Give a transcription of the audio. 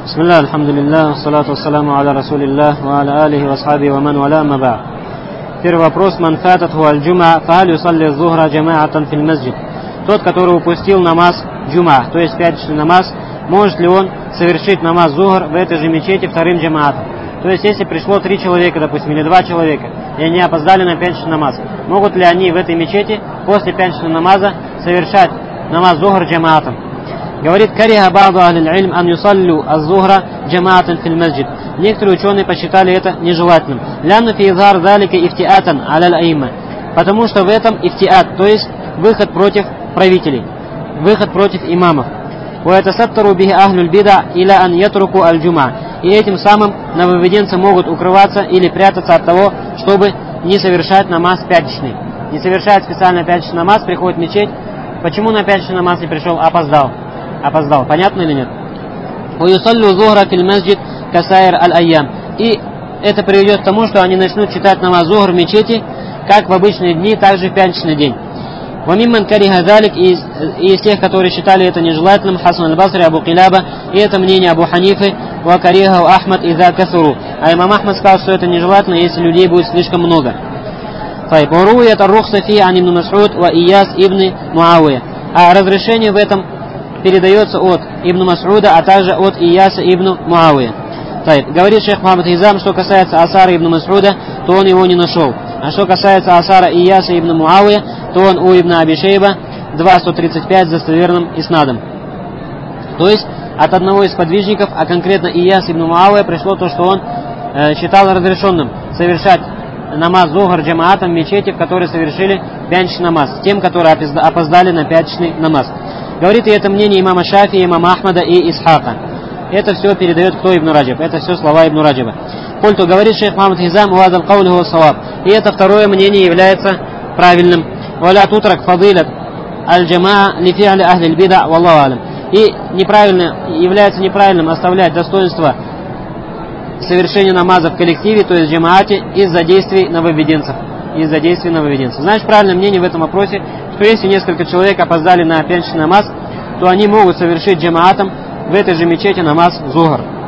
Бисмилlah, альхамдулиллах, салату вассаламу аля расулиллах, ва аля алихи васхаби ва ман валя маба. Первый вопрос. Ман фататху аль-джума, фахаль юсалли зухра джамаатан фил масджид. Тот, который упустил намаз джума, то есть пятничный намаз, может ли он совершить намаз зухр в этой же мечети вторым джамаатом? То есть, если пришло 3 человека, допустим, или 2 человека, и они опоздали на пятничный намаз, могут ли они в этой мечети после пятничного намаза совершать намаз зухр джамаатом? Говорит, кариха ба'ду ахлил илм ан юсаллю аз-зухра джамаатан фил масджид. Некоторые ученые посчитали это нежелательным. Лянна фи изхар залика ифтиатан аля аимма. Потому что в этом ифтиат, то есть выход против правителей, выход против имамов. Ва ятасаттару бихи ахлюль бида иля ан ятруку аль-джума. И этим самым нововведенцы могут укрываться или прятаться от того, чтобы не совершать намаз пятничный. Не совершает специально пятничный намаз, приходит в мечеть. Почему на пятничный намаз не пришел? Опоздал. Понятно или нет? И это приведет к тому, что они начнут читать намаз зухр в мечети, как в обычные дни, так же в пятничный день. И из тех, которые считали это нежелательным, Хасан аль-Басри, Абу Килаба, и это мнение Абу Ханифы, ва карихау Ахмад иза касуру. А имам Ахмад сказал, что это нежелательно, если людей будет слишком много. А разрешение в этом передается от Ибн Мас'уда, а также от Ияса ибн Муавия. Говорит шейх Мухаммад Хизам, что касается асара ибн Мас'уда, то он его не нашел. А что касается асара Ияса ибн Муавия, то он у Ибн Аби Шейба 2.135 с достоверным иснадом. То есть от одного из подвижников, а конкретно Ияс ибн Муавия, пришло то, что он считал разрешенным совершать намаз зухр джамаатом в мечети, в которой совершили пятничный намаз, тем, которые опоздали на пятничный намаз. Говорит, и это мнение имама Шафи, имама Ахмада и Исхака. Это все передает кто? Ибн Раджаб. Это все слова Ибн Раджаба. Культу, говорит шейх Мухаммад Хизам, уадал каулиху саваб. И это второе мнение является правильным. Валя тутрак фадилат аль-джамаа ли фи'ли ахли бида валлаху алям. И является неправильным оставлять достоинство совершения намаза в коллективе, то есть в джамаате, из-за действий нововведенцев. Знаешь, правильное мнение в этом вопросе, что если несколько человек опоздали на пятничный намаз, то они могут совершить джамаатом в этой же мечети намаз зухр.